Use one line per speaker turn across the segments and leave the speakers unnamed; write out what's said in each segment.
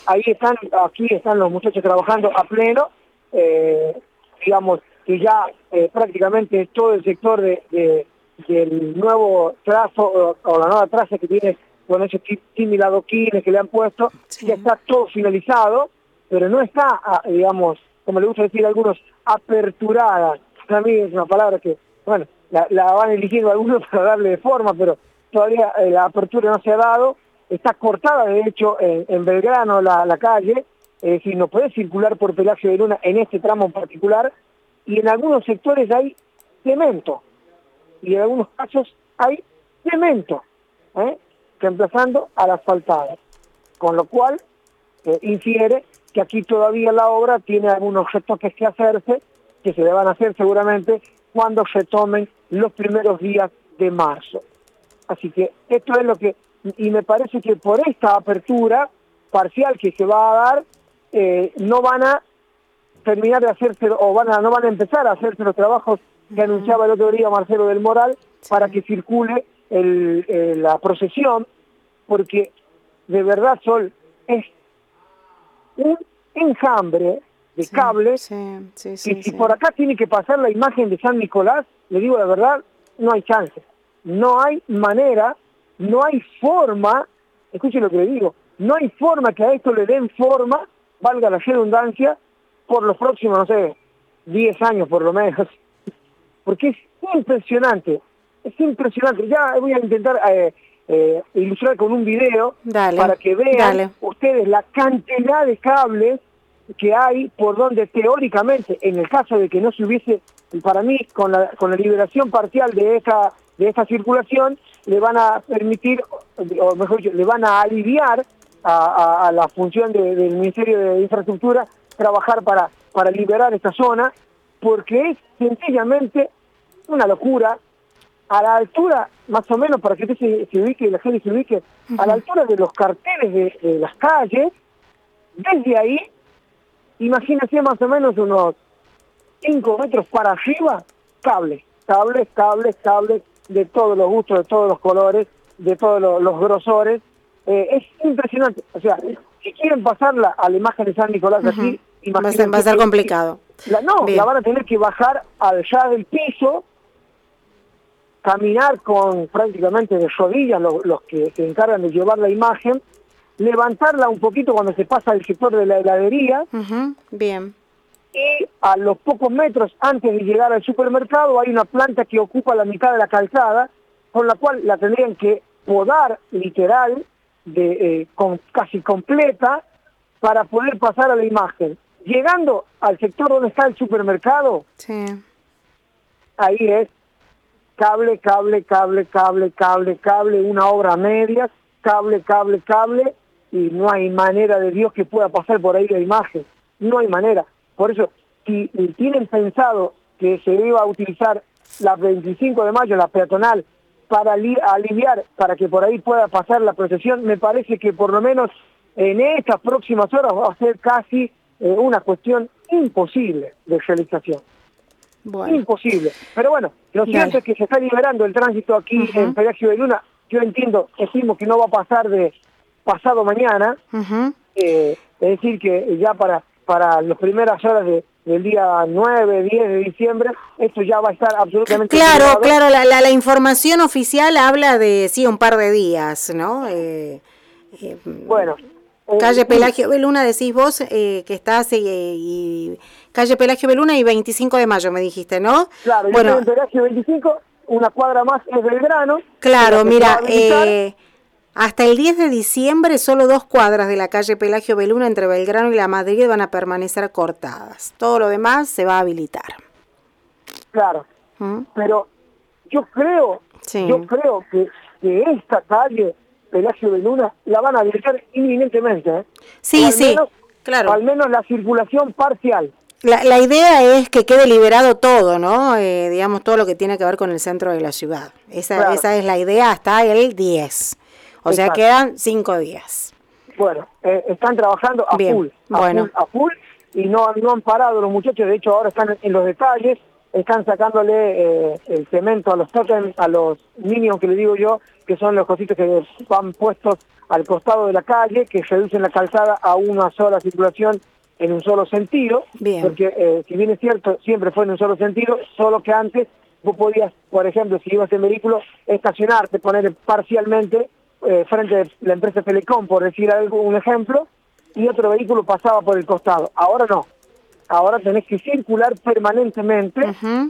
aquí están los muchachos trabajando a pleno, digamos que ya prácticamente todo el sector del nuevo trazo o la nueva traza que tiene con esos tímidos adoquines que le han puesto,
Sí.
ya está todo finalizado, pero no está, digamos, como le gusta decir a algunos, aperturada. A mí es una palabra que, bueno, la van eligiendo algunos para darle forma, pero todavía la apertura no se ha dado. Está cortada, de hecho, en Belgrano la calle, es decir, no puede circular por Pelagio de Luna en este tramo en particular, y en algunos sectores hay cemento, y en algunos casos hay cemento, reemplazando a la asfaltada, con lo cual infiere que aquí todavía la obra tiene algunos retoques que hacerse, que se le van a hacer seguramente cuando se tomen los primeros días de marzo. Así que esto es lo que, y me parece que por esta apertura parcial que se va a dar, no van a terminar de hacerse, o no van a empezar a hacerse los trabajos que anunciaba el otro día Marcelo del Moral, para que circule la procesión, porque de verdad, Sol, es un enjambre de cables, que si por acá tiene que pasar la imagen de San Nicolás, le digo la verdad, no hay chance, no hay manera, no hay forma, escuchen lo que le digo, no hay forma que a esto le den forma, valga la redundancia, por los próximos, no sé, 10 años por lo menos, porque es impresionante, ya voy a intentar ilustrar con un video, para que vean ustedes la cantidad de cables que hay por donde teóricamente, en el caso de que no se hubiese, para mí, con la liberación parcial de esta circulación, le van a permitir, o mejor dicho, le van a aliviar a la función del Ministerio de Infraestructura trabajar para liberar esta zona, porque es sencillamente una locura, a la altura, más o menos, para que usted se ubique, la gente se ubique, a la altura de los carteles de las calles, desde ahí, imagínense más o menos unos 5 metros para arriba, cables, de todos los gustos, de todos los colores, de todos los grosores. Es impresionante. O sea, si quieren pasarla a la imagen de San Nicolás aquí, imagínense.
Va a ser complicado.
La van a tener que bajar al ya del piso, caminar con prácticamente de rodillas los que se encargan de llevar la imagen, levantarla un poquito cuando se pasa el sector de la heladería.
Bien.
Y a los pocos metros antes de llegar al supermercado hay una planta que ocupa la mitad de la calzada, con la cual la tendrían que podar literal, casi completa, para poder pasar a la imagen. Llegando al sector donde está el supermercado, ahí es cable, una obra a medias, cable, y no hay manera de Dios que pueda pasar por ahí la imagen, no hay manera. Por eso, si tienen pensado que se iba a utilizar la 25 de mayo, la peatonal, para aliviar, para que por ahí pueda pasar la procesión, me parece que por lo menos en estas próximas horas va a ser casi una cuestión imposible de realización.
Bueno.
Imposible. Pero bueno, lo cierto es que se está liberando el tránsito aquí en Pelagio de Luna. Yo estimo que no va a pasar de pasado mañana. Es decir, que ya para las primeras horas del día 9, 10 de diciembre, esto ya va a estar absolutamente
Claro, la información oficial habla de, un par de días, ¿no?
Bueno.
Calle Pelagio Beluna, decís vos, que estás, y calle Pelagio Beluna y 25 de mayo, me dijiste, ¿no?
Claro, yo estoy en Pelagio 25, una cuadra más es Belgrano.
Claro, mira, hasta el 10 de diciembre solo 2 cuadras de la calle Pelagio Beluna entre Belgrano y La Madrid van a permanecer cortadas. Todo lo demás se va a habilitar.
Claro, pero yo creo que esta calle Pelagio de Luna la van a habilitar inminentemente.
Claro.
Al menos la circulación parcial.
La idea es que quede liberado todo, ¿no? Digamos, todo lo que tiene que ver con el centro de la ciudad. Esa es la idea hasta el 10. O sea, quedan 5 días.
Bueno, están trabajando a full,
a full,
y no han parado los muchachos. De hecho, ahora están en los detalles. están sacándole el cemento a los totems, a los minions que le digo yo, que son los cositos que van puestos al costado de la calle, que reducen la calzada a una sola circulación en un solo sentido.
Bien.
Porque si bien es cierto, siempre fue en un solo sentido, solo que antes vos podías, por ejemplo, si ibas en vehículo, estacionarte, poner parcialmente frente a la empresa Telecom, por decir un ejemplo, y otro vehículo pasaba por el costado. Ahora no. Ahora tenés que circular permanentemente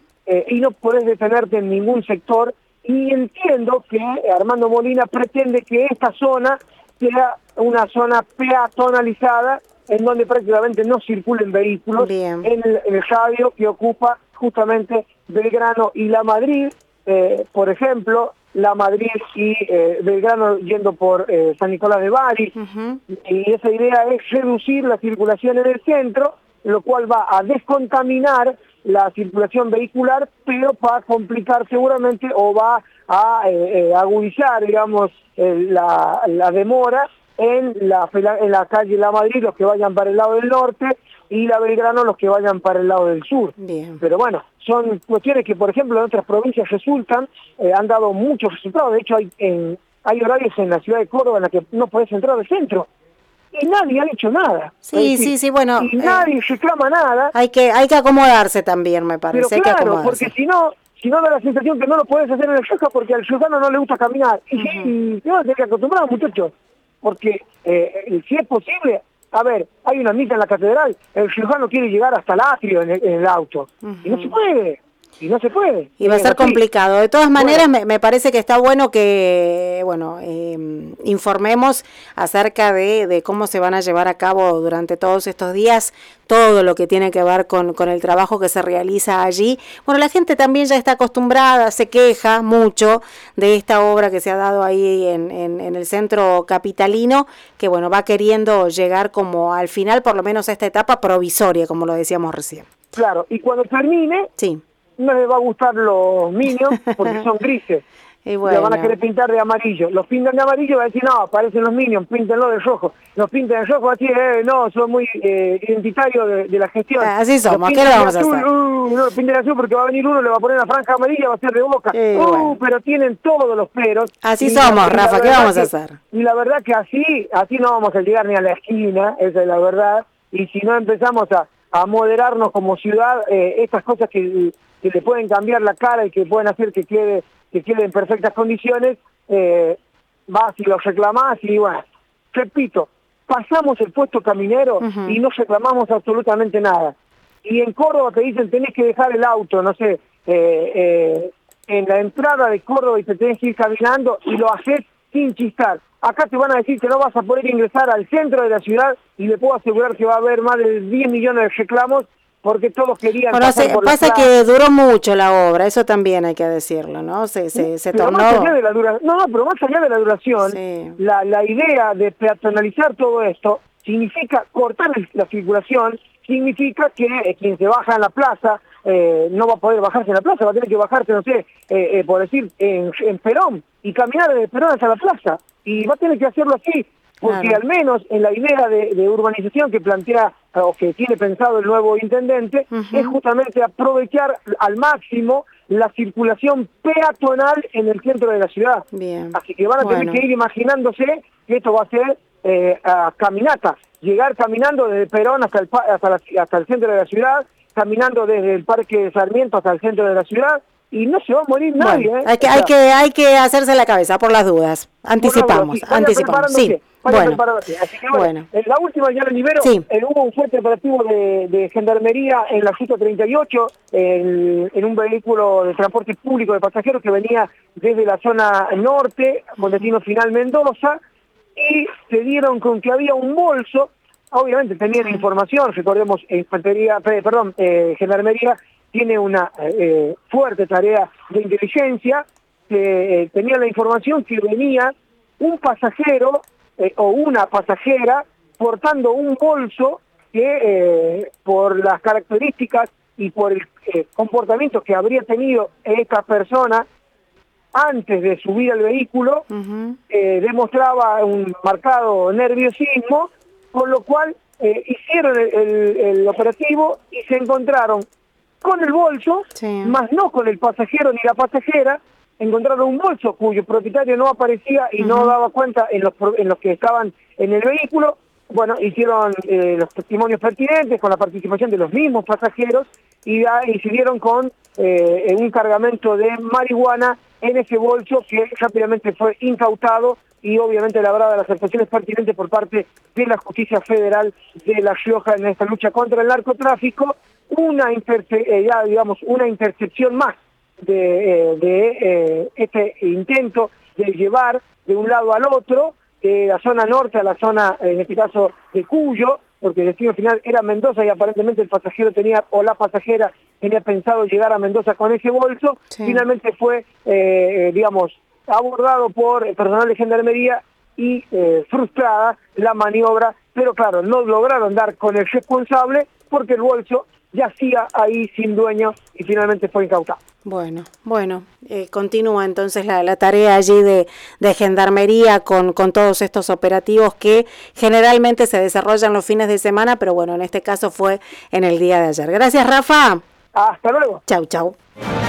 y no podés detenerte en ningún sector. Y entiendo que Armando Molina pretende que esta zona sea una zona peatonalizada en donde prácticamente no circulen vehículos en el radio que ocupa justamente Belgrano y La Madrid, por ejemplo, La Madrid y Belgrano yendo por San Nicolás de Bari, y esa idea es reducir la circulación en el centro, lo cual va a descontaminar la circulación vehicular, pero va a complicar seguramente o va a agudizar, digamos, la demora en la calle La Madrid, los que vayan para el lado del norte, y la Belgrano, los que vayan para el lado del sur.
Bien.
Pero bueno, son cuestiones que, por ejemplo, en otras provincias resultan, han dado muchos resultados. De hecho, hay horarios en la ciudad de Córdoba en la que no podés entrar al centro. Y nadie ha dicho nada.
Sí,
decir,
sí, bueno.
Y nadie reclama nada.
Hay que acomodarse también, me parece.
Pero claro, porque si no da la sensación que no lo podés hacer en el Yuca porque al ciudadano no le gusta caminar. Y sí, te vas a tener que acostumbrar, muchachos. Porque si es posible, a ver, hay una misa en la catedral, el ciudadano quiere llegar hasta el atrio en el auto. Y no se puede. Y no se puede.
Y va a ser complicado. De todas maneras, me parece que está bueno que, informemos acerca de cómo se van a llevar a cabo durante todos estos días todo lo que tiene que ver con el trabajo que se realiza allí. Bueno, la gente también ya está acostumbrada, se queja mucho de esta obra que se ha dado ahí en el centro capitalino, que bueno, va queriendo llegar como al final, por lo menos a esta etapa provisoria, como lo decíamos recién.
Claro, y cuando termine...
Sí.
No les va a gustar los Minions porque son grises.
Y bueno.
Lo van a querer pintar de amarillo. Los pintan de amarillo y va a decir, no, parecen los Minions, píntenlo de rojo. Los pintan de rojo, va a decir, no, son muy identitarios de la gestión.
Así somos, ¿qué le vamos a hacer?
No, lo pinten de azul porque va a venir uno, le va a poner una franja amarilla, va a ser de Boca. Bueno. Pero tienen todos los peros.
Así somos, Rafa, ¿qué vamos a hacer?
Y la verdad que así no vamos a llegar ni a la esquina, esa es la verdad. Y si no empezamos a moderarnos como ciudad, estas cosas que le pueden cambiar la cara y que pueden hacer que quede en perfectas condiciones, vas y lo reclamás y bueno, repito, pasamos el puesto caminero y no reclamamos absolutamente nada. Y en Córdoba te dicen tenés que dejar el auto, no sé, en la entrada de Córdoba y te tenés que ir caminando y lo haces sin chistar. Acá te van a decir que no vas a poder ingresar al centro de la ciudad y le puedo asegurar que va a haber más de 10 millones de reclamos porque todos querían pasar por
pasa que duró mucho la obra, eso también hay que decirlo, ¿no? Se tornó...
Más allá de la pero más allá de la duración,
sí.
la idea de peatonalizar todo esto significa cortar la circulación, significa que quien se baja en la plaza no va a poder bajarse en la plaza, va a tener que bajarse, no sé, por decir, en Perón, y caminar de Perón hasta la plaza, y va a tener que hacerlo así, porque al menos en la idea de urbanización que plantea o que tiene pensado el nuevo intendente es justamente aprovechar al máximo la circulación peatonal en el centro de la ciudad.
Bien.
Así que van a tener que ir imaginándose que esto va a ser caminata, llegar caminando desde Perón hasta el centro de la ciudad, caminando desde el Parque Sarmiento hasta el centro de la ciudad, y no se va a morir nadie.
Hay que hacerse la cabeza por las dudas. Anticipamos. Sí.
Así que bueno, en la última ya la libero, hubo un fuerte operativo de gendarmería en la ruta 38, en un vehículo de transporte público de pasajeros que venía desde la zona norte, con destino final Mendoza, y se dieron con que había un bolso. Obviamente tenían información, recordemos, gendarmería tiene una fuerte tarea de inteligencia, tenía la información que venía un pasajero o una pasajera portando un bolso que por las características y por el comportamiento que habría tenido esta persona antes de subir al vehículo, demostraba un marcado nerviosismo, con lo cual hicieron el operativo y se encontraron con el bolso,
Sí.
más no con el pasajero ni la pasajera. Encontraron un bolso cuyo propietario no aparecía y no daba cuenta en los que estaban en el vehículo. Bueno, hicieron los testimonios pertinentes con la participación de los mismos pasajeros y incidieron con un cargamento de marihuana en ese bolso que rápidamente fue incautado y obviamente elaborada las actuaciones pertinentes por parte de la Justicia Federal de La Rioja en esta lucha contra el narcotráfico. Una intercepción más de este intento de llevar de un lado al otro, de la zona norte a la zona, en este caso, de Cuyo, porque el destino final era Mendoza y aparentemente el pasajero tenía, o la pasajera tenía pensado llegar a Mendoza con ese bolso. Sí. Finalmente fue, abordado por personal de gendarmería y frustrada la maniobra, pero claro, no lograron dar con el responsable porque el bolso yacía ahí sin dueño y finalmente fue incautado.
Bueno, continúa entonces la tarea allí de gendarmería con todos estos operativos que generalmente se desarrollan los fines de semana, pero bueno, en este caso fue en el día de ayer. Gracias, Rafa.
Hasta luego.
Chau.